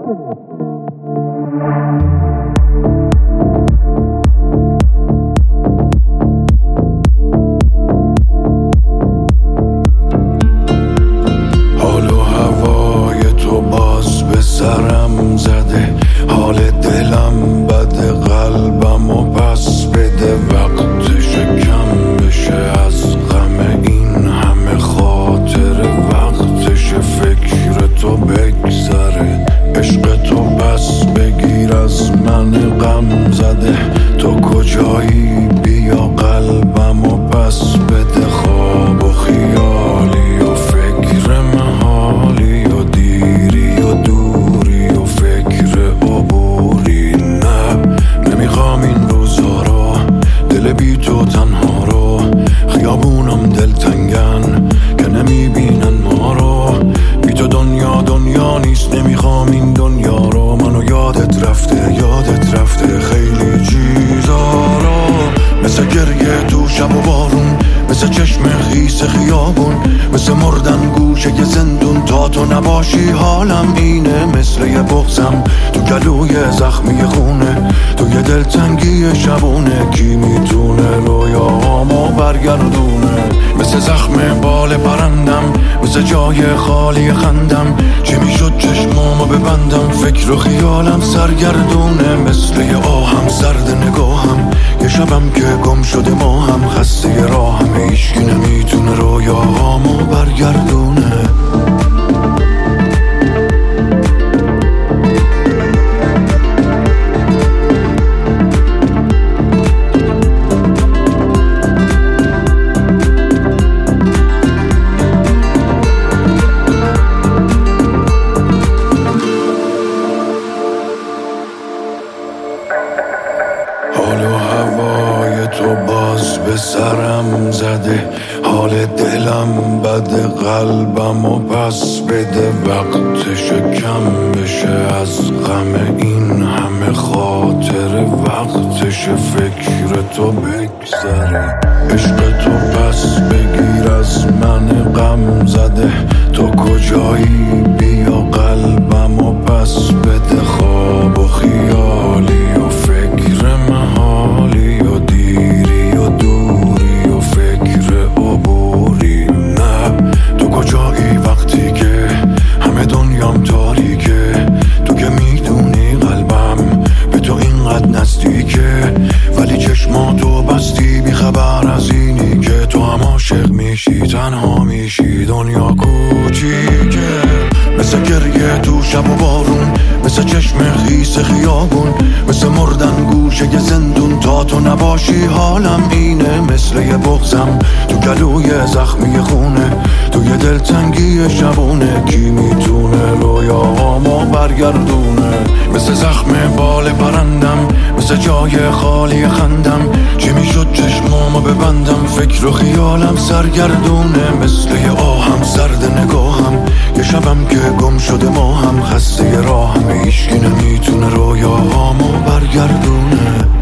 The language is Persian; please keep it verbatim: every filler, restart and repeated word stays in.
حال و هوای تو باز به سرم زده، حال دلم بده، قلبم و پس بده. وقتش کم بشه از غم این همه خاطره، وقتش فکر تو بگذره، عشق تو پس بگیر از من غم زده. تو کجایی بیا قلبم و پس بده، خواب و خیالی و فکر محالی و دیری و دوری و فکر عبوری. نه نمیخوام این روزا رو، دل بی تو تنها رو، خیابونم دلتنگن که نمیبینن ما رو. بی تو دنیا دنیا نیست، نمیخوام این دنیا رو. منو یادت رفته یادت رفته خیلی چیزا رو، مثل گریه تو شب و بارون، مثل چشم خیس خیابون، مثل مردن گوشه یه زندون. تا تو نباشی حالم اینه، مثل یه بغزم تو گلوی زخمی خونه، تو یه دلتنگی شبونه. کی میتونه رویاهامو برگردونه؟ مثل زخم بال پرندم، مثل جای خالی خندم. چی میشد چشمامو ببندم، فکر و خیالم سرگردونه. مثل یه آهم سرد نگاهم، یه شبم که گم شده ما هم، خسته راهم هیچکی نمیتونه رویاهامو برگردونه. حال و هوای تو باز به سرم زده، حال دلم بده، قلبم و پس بده. وقتش کم بشه از غم این همه خاطره، وقتش فکر تو بگذره، عشق تو پس بگیر از من غم زده. تو کجایی بیا قلبم و پس بده، خواب و خیالی و فکر محالی و دیری و دوری و فکر عبوری. نه تو کجایی وقتی که همه دنیام تاریکه؟ تو که میدونی قلبم به تو اینقدر نزدیکه، ولی چشماتو بستی بی خبر از اینی که تو هم عاشق میشی، تنها میشی، دنیا کوچیکه. مثل گریه تو شب و بارون، مثل چشم خیس خیابون، مثل مردن گوشه یه زندون. تا تو نباشی حالم اینه، مثل یه بغزم تو گلوی زخمی خونه، تو یه دلتنگی شبونه. کی میتونه رویاهامو برگردونه؟ مثل زخم بال پرندم، مثل جای خالی خندم. چی میشد چشمامو ببندم، فکر و خیالم سرگردونه. مثل یه آهم سرد نگاهم، یه شبم که گم شده ما هم، خسته راهم هیچکی نمیتونه رویاهامو برگردونه.